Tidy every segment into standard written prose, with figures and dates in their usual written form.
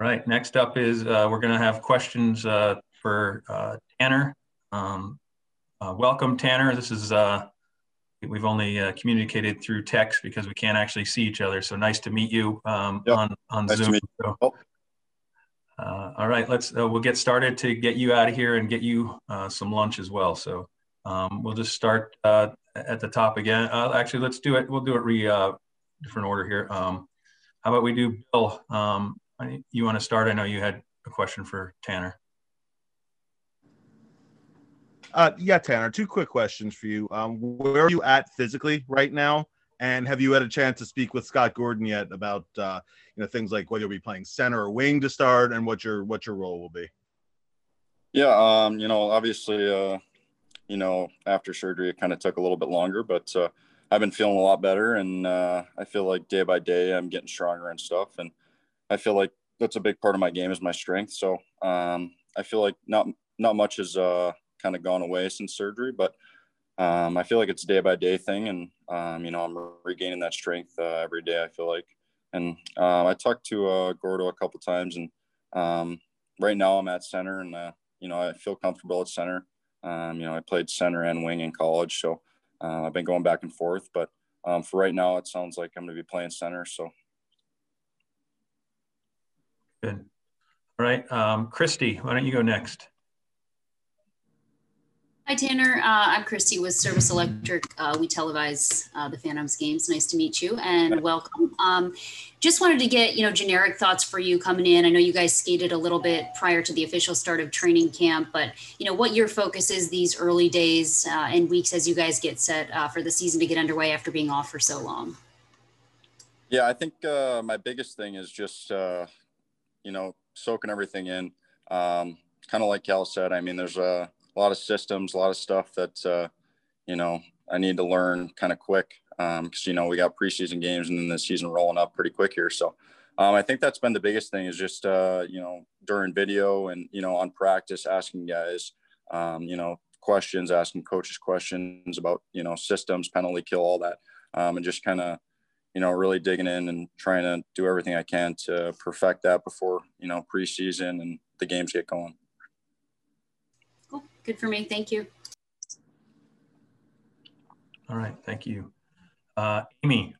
Right. Next up is we're going to have questions for Tanner. Welcome, Tanner. This is we've only communicated through text because we can't actually see each other. So nice to meet you on nice Zoom. To meet you. So, all right, let's we'll get started to get you out of here and get you some lunch as well. So we'll just start at the top again. Actually, let's do it. We'll do it different order here. How about we do Bill? You want to start? I know you had a question for Tanner. Yeah, Tanner, two quick questions for you. Where are you at physically right now? And have you had a chance to speak with Scott Gordon yet about things like whether you'll be playing center or wing to start and what your role will be? Yeah, obviously, after surgery, it kind of took a little bit longer, but I've been feeling a lot better, and I feel like day by day I'm getting stronger and stuff, and I feel like that's a big part of my game is my strength. So I feel like not much has kind of gone away since surgery, but I feel like it's a day by day thing, and I'm regaining that strength every day, I feel like. And I talked to Gordo a couple times, and right now I'm at center, and I feel comfortable at center. I played center and wing in college, so I've been going back and forth, but for right now it sounds like I'm going to be playing center. So good. All right, Christy, why don't you go next? Hi, Tanner. I'm Christy with Service Electric. We televise the Phantoms games. Nice to meet you and welcome. Just wanted to get, generic thoughts for you coming in. I know you guys skated a little bit prior to the official start of training camp, but, what your focus is these early days and weeks as you guys get set for the season to get underway after being off for so long. Yeah, I think my biggest thing is just, soaking everything in. Kind of like Cal said, I mean, there's a lot of systems, a lot of stuff that, I need to learn kind of quick because, we got preseason games and then the season rolling up pretty quick here. So I think that's been the biggest thing is just, during video and, on practice, asking guys, questions, asking coaches questions about, systems, penalty kill, all that. And just kind of, really digging in and trying to do everything I can to perfect that before, preseason and the games get going. Cool. Good for me. Thank you. All right. Thank you. Amy.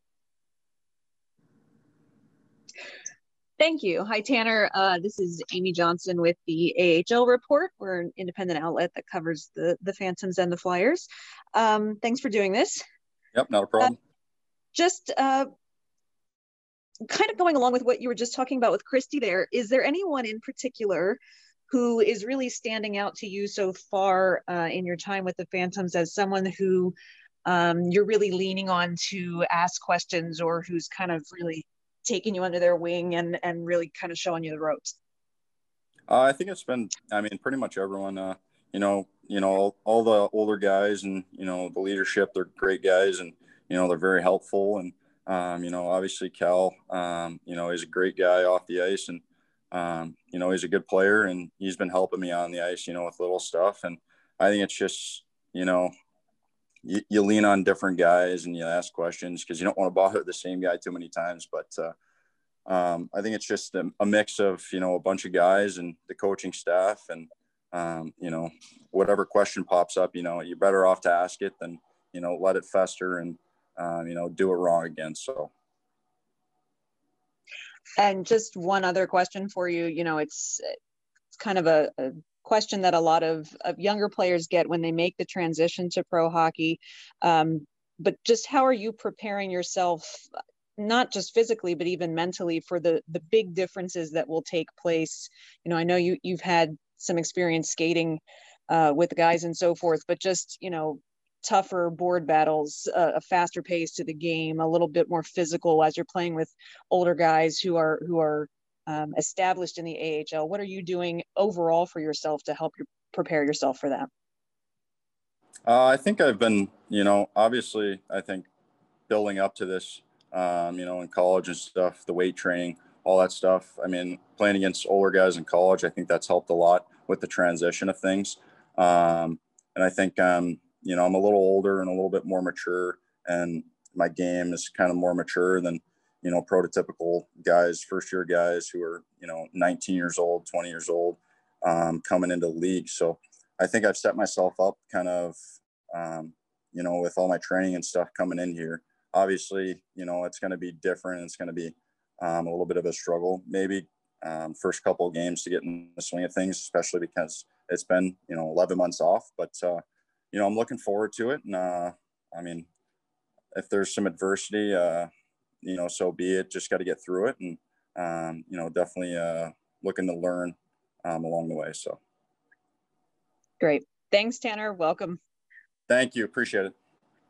Thank you. Hi, Tanner. This is Amy Johnson with the AHL Report. We're an independent outlet that covers the Phantoms and the Flyers. Thanks for doing this. Yep, not a problem. Just kind of going along with what you were just talking about with Christy there, is there anyone in particular who is really standing out to you so far in your time with the Phantoms as someone who you're really leaning on to ask questions or who's kind of really taking you under their wing and really kind of showing you the ropes? I think it's been, pretty much everyone, all the older guys and, the leadership, they're great guys and, they're very helpful. And, obviously Cal, he's a great guy off the ice and, he's a good player and he's been helping me on the ice, with little stuff. And I think it's just, you lean on different guys and you ask questions because you don't want to bother the same guy too many times. But I think it's just a mix of, a bunch of guys and the coaching staff and, whatever question pops up, you're better off to ask it than, let it fester and, do it wrong again. So. And just one other question for you, it's kind of a question that a lot of younger players get when they make the transition to pro hockey. But just how are you preparing yourself, not just physically, but even mentally for the big differences that will take place? I know you've had some experience skating with the guys and so forth, but just, tougher board battles, a faster pace to the game, a little bit more physical as you're playing with older guys who are established in the AHL. What are you doing overall for yourself to help you prepare yourself for that? I think I've been, obviously, I think building up to this, in college and stuff, the weight training, all that stuff. Playing against older guys in college, I think that's helped a lot with the transition of things. And I think, I'm a little older and a little bit more mature, and my game is kind of more mature than, prototypical guys, first year guys who are, 19 years old, 20 years old, coming into the league. So I think I've set myself up kind of, with all my training and stuff coming in here. Obviously, it's going to be different. It's going to be a little bit of a struggle, maybe first couple of games to get in the swing of things, especially because it's been, 11 months off. But, I'm looking forward to it. And, if there's some adversity, so be it. Just got to get through it, and definitely looking to learn along the way. So great. Thanks, Tanner. Welcome. Thank you. Appreciate it.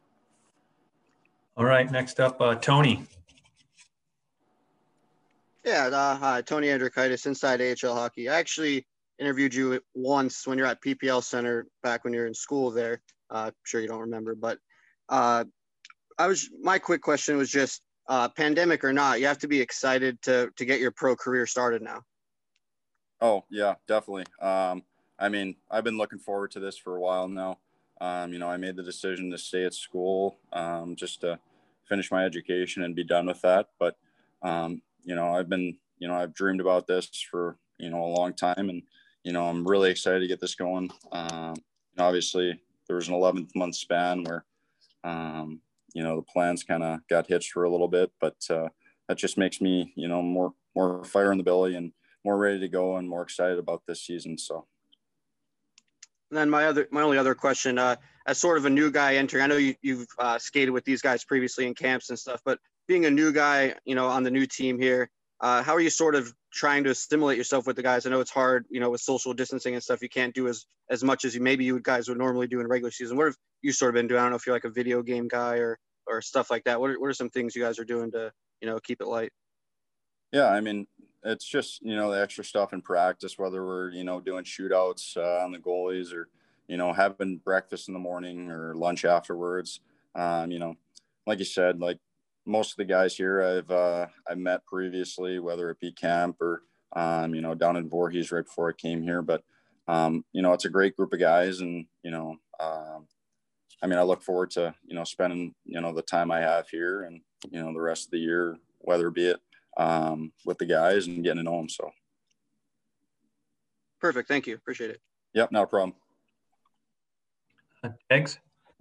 All right. Next up, Tony. Yeah. Hi, Tony Andrikaitis, Inside AHL Hockey. I actually interviewed you once when you're at PPL Center back when you're in school there. I'm sure you don't remember, but my quick question was just, pandemic or not, you have to be excited to get your pro career started now. Oh yeah, definitely. I've been looking forward to this for a while now. I made the decision to stay at school, just to finish my education and be done with that. But, I've dreamed about this for, a long time, and, I'm really excited to get this going. Obviously there was an 11th month span where, the plans kind of got hitched for a little bit, but that just makes me, more fire in the belly and more ready to go and more excited about this season. So. And then my only other question, as sort of a new guy entering, I know you've skated with these guys previously in camps and stuff, but being a new guy, on the new team here, how are you sort of trying to stimulate yourself with the guys? I know it's hard, with social distancing and stuff, you can't do as much as you guys would normally do in regular season. What have you sort of been doing? I don't know if you're like a video game guy or stuff like that. What are some things you guys are doing to, keep it light? Yeah. It's just, the extra stuff in practice, whether we're, doing shootouts on the goalies or, having breakfast in the morning or lunch afterwards. Like you said, like most of the guys here I've met previously, whether it be camp or, down in Voorhees right before I came here. But, it's a great group of guys, and, I look forward to, spending, the time I have here and, the rest of the year, whether be it with the guys and getting to know them. So. Perfect. Thank you. Appreciate it. Yep. No problem. Thanks.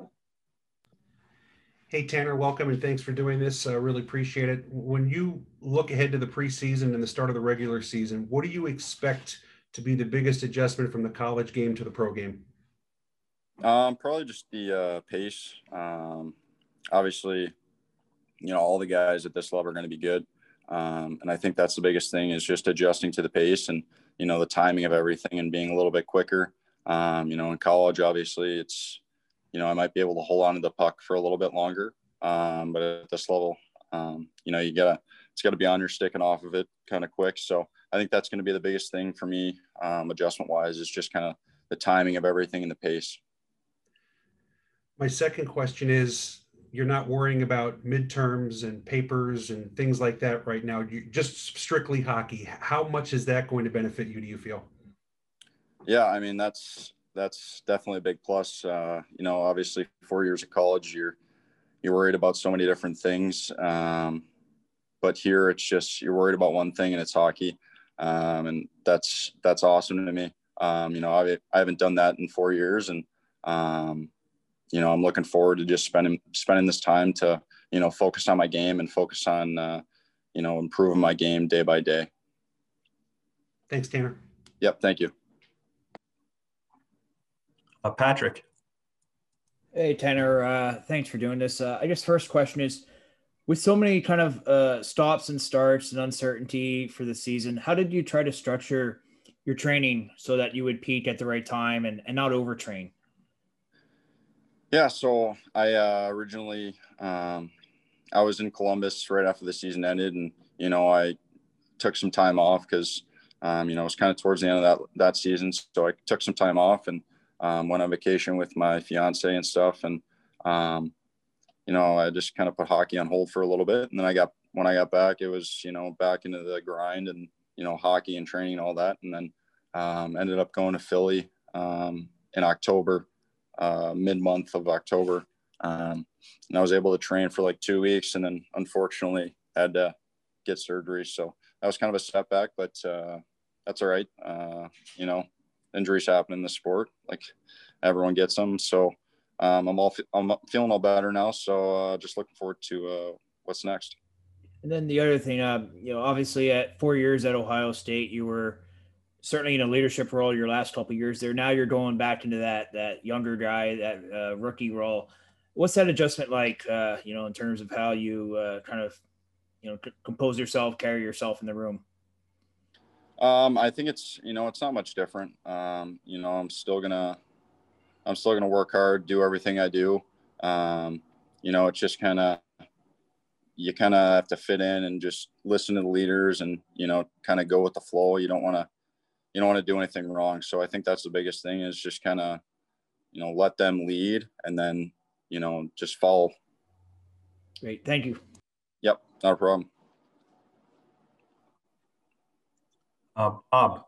Hey, Tanner, welcome and thanks for doing this. I really appreciate it. When you look ahead to the preseason and the start of the regular season, what do you expect to be the biggest adjustment from the college game to the pro game? Probably just the pace. Obviously, all the guys at this level are going to be good. And I think that's the biggest thing, is just adjusting to the pace and, the timing of everything and being a little bit quicker. In college, obviously it's, I might be able to hold on to the puck for a little bit longer. But at this level, it's gotta be on your stick and off of it kind of quick. So I think that's going to be the biggest thing for me, adjustment wise, is just kind of the timing of everything and the pace. My second question is, you're not worrying about midterms and papers and things like that right now. You just strictly hockey. How much is that going to benefit you, do you feel? Yeah, that's definitely a big plus. Obviously 4 years of college, you're worried about so many different things. But here it's just, you're worried about one thing, and it's hockey. And that's awesome to me. I haven't done that in 4 years, and I'm looking forward to just spending this time to, focus on my game and focus on, improving my game day by day. Thanks, Tanner. Yep. Thank you. Patrick. Hey, Tanner. Thanks for doing this. I guess first question is, with so many kind of stops and starts and uncertainty for the season, how did you try to structure your training so that you would peak at the right time and not overtrain? Yeah, so I originally I was in Columbus right after the season ended, and I took some time off because it was kind of towards the end of that season, so I took some time off and went on vacation with my fiance and stuff, and I just kind of put hockey on hold for a little bit, and then when I got back, it was back into the grind and hockey and training and all that, and then ended up going to Philly in October. Mid-month of October. And I was able to train for like 2 weeks, and then unfortunately had to get surgery. So that was kind of a setback, but that's all right. Injuries happen in the sport, like everyone gets them. So I'm feeling all better now. So just looking forward to what's next. And then the other thing, obviously at 4 years at Ohio State, you were certainly in a leadership role your last couple of years there. Now you're going back into that younger guy, that rookie role. What's that adjustment like, in terms of how you compose yourself, carry yourself in the room? I think it's not much different. I'm still gonna work hard, do everything I do. It's just you kind of have to fit in and just listen to the leaders and, kind of go with the flow. You don't want to do anything wrong. So I think that's the biggest thing, is just kind of, let them lead and then, just follow. Great. Thank you. Yep. Not a problem. Bob.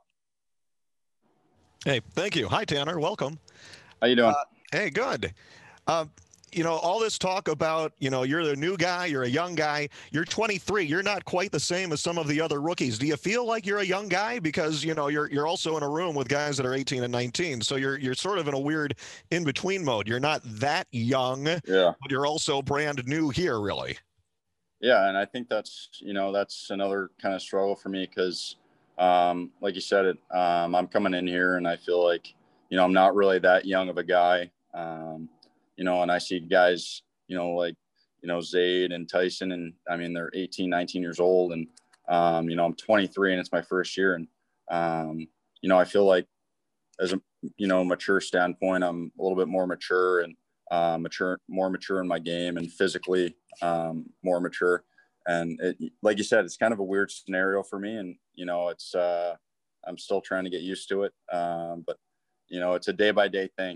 Hey, thank you. Hi, Tanner. Welcome. How you doing? Hey, good. All this talk about, you're the new guy, you're a young guy, you're 23, you're not quite the same as some of the other rookies. Do you feel like you're a young guy? Because, you're also in a room with guys that are 18 and 19. So you're sort of in a weird in-between mode. You're not that young, yeah, but you're also brand new here, really. Yeah. And I think that's another kind of struggle for me, because like you said, I'm coming in here and I feel like, I'm not really that young of a guy. And I see guys, like, Zaid and Tyson, and I mean, they're 18, 19 years old, and, I'm 23 and it's my first year. And, I feel like as a, mature standpoint, I'm a little bit more mature and, more mature in my game, and physically, more mature. And like you said, it's kind of a weird scenario for me, and, it's, I'm still trying to get used to it. But, it's a day by day thing.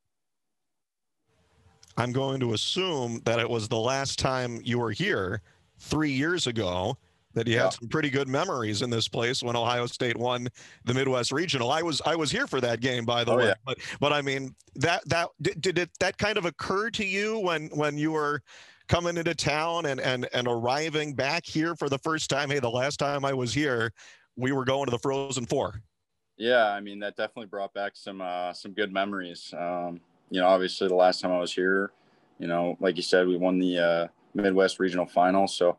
I'm going to assume that it was the last time you were here 3 years ago that you had some pretty good memories in this place when Ohio State won the Midwest Regional. I was here for that game, by the way. Yeah. But I mean, did that kind of occur to you when you were coming into town and arriving back here for the first time? Hey, the last time I was here, we were going to the Frozen Four. Yeah, I mean, that definitely brought back some good memories. Obviously the last time I was here, like you said, we won the Midwest Regional Final. So,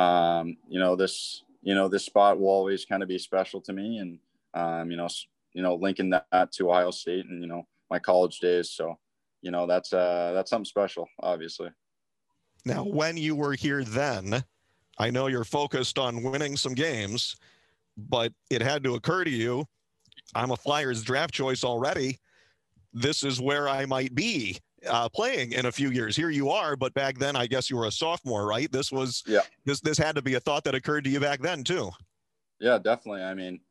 this spot will always kind of be special to me, and, linking that to Ohio State and, my college days. So, that's something special, obviously. Now, when you were here then, I know you're focused on winning some games, but it had to occur to you, I'm a Flyers draft choice already. This is where I might be playing in a few years. Here you are, but back then, I guess you were a sophomore, right? This had to be a thought that occurred to you back then too. Yeah, definitely. I mean,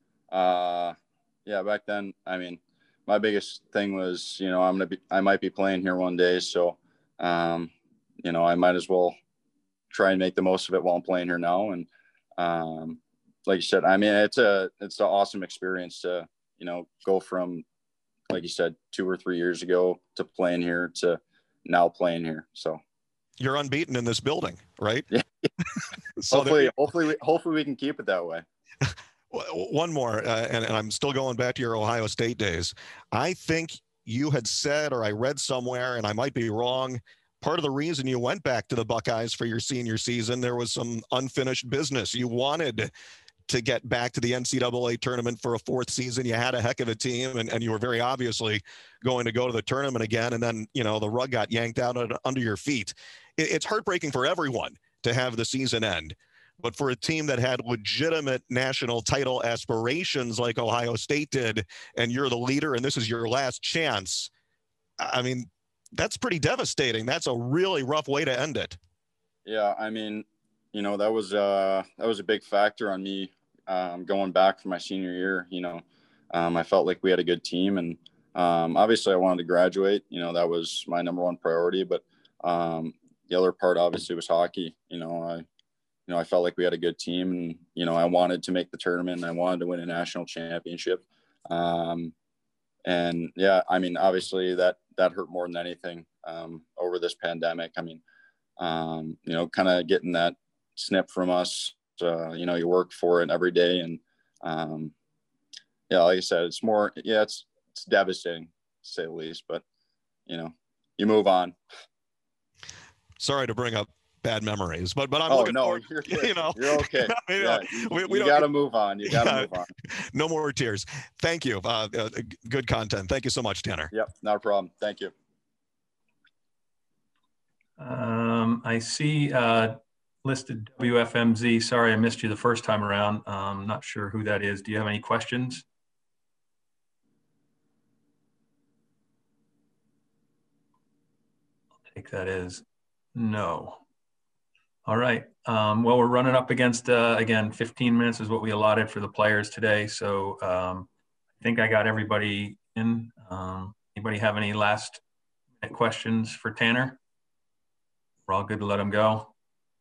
back then, I mean, my biggest thing was, I might be playing here one day. So, I might as well try and make the most of it while I'm playing here now. And, like you said, I mean, it's an awesome experience to, go from, like you said, 2 or 3 years ago to playing here to now playing here. So you're unbeaten in this building, right? Yeah. So hopefully we can keep it that way. One more, and I'm still going back to your Ohio State days. I think you had said, or I read somewhere, and I might be wrong, part of the reason you went back to the Buckeyes for your senior season, there was some unfinished business. You wanted to get back to the NCAA tournament for a 4th season. You had a heck of a team, and you were very obviously going to go to the tournament again. And then, the rug got yanked out under your feet. It's heartbreaking for everyone to have the season end. But for a team that had legitimate national title aspirations like Ohio State did, and you're the leader and this is your last chance, I mean, that's pretty devastating. That's a really rough way to end it. Yeah, I mean, that was a big factor on me going back for my senior year. I felt like we had a good team, and obviously I wanted to graduate. That was my number one priority. But the other part obviously was hockey. I felt like we had a good team, and I wanted to make the tournament, and I wanted to win a national championship. And yeah, I mean, obviously that hurt more than anything over this pandemic. I mean, kind of getting that snip from us you know, you work for it every day. And yeah, like I said, it's more, yeah, it's devastating to say the least, but you know, you move on. Sorry to bring up bad memories, but I'm oh looking no, forward, you're okay. Yeah, you got to move on. You got to move on. No more tears. Thank you. Good content. Thank you so much, Tanner. Yep, not a problem. Thank you. I see listed WFMZ. Sorry, I missed you the first time around. Not sure who that is. Do you have any questions? I'll take that as no. All right. Well, we're running up against, again, 15 minutes is what we allotted for the players today. So I think I got everybody in. Anybody have any last questions for Tanner? We're all good to let him go. All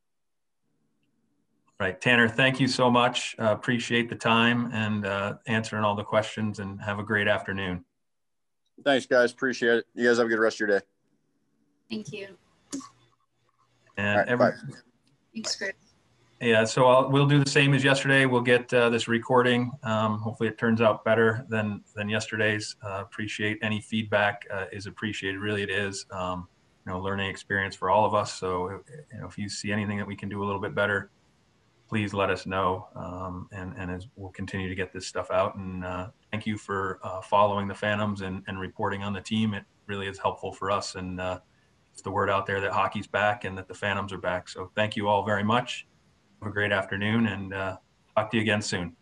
right, Tanner, thank you so much. Appreciate the time and answering all the questions, and have a great afternoon. Thanks, guys. Appreciate it. You guys have a good rest of your day. Thank you. And bye. Thanks, Chris. Yeah, so we'll do the same as yesterday. We'll get this recording. Hopefully it turns out better than yesterday's. Appreciate any feedback is appreciated. Really, it is. You know, learning experience for all of us. So, you know, if you see anything that we can do a little bit better, please let us know. And as we'll continue to get this stuff out. And thank you for following the Phantoms and reporting on the team. It really is helpful for us. And it's the word out there that hockey's back and that the Phantoms are back. So thank you all very much. Have a great afternoon, and talk to you again soon.